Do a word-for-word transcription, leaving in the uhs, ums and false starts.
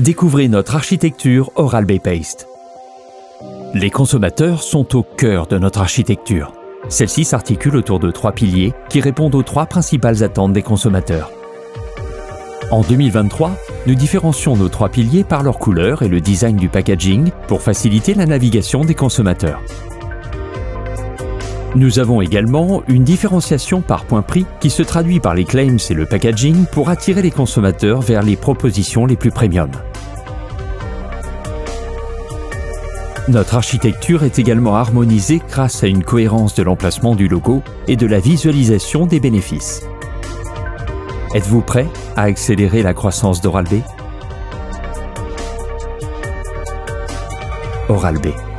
Découvrez notre architecture Oral-B Paste. Les consommateurs sont au cœur de notre architecture. Celle-ci s'articule autour de trois piliers qui répondent aux trois principales attentes des consommateurs. En deux mille vingt-trois, nous différencions nos trois piliers par leur couleur et le design du packaging pour faciliter la navigation des consommateurs. Nous avons également une différenciation par point prix qui se traduit par les claims et le packaging pour attirer les consommateurs vers les propositions les plus premium. Notre architecture est également harmonisée grâce à une cohérence de l'emplacement du logo et de la visualisation des bénéfices. Êtes-vous prêt à accélérer la croissance d'Oral-B ? Oral-B.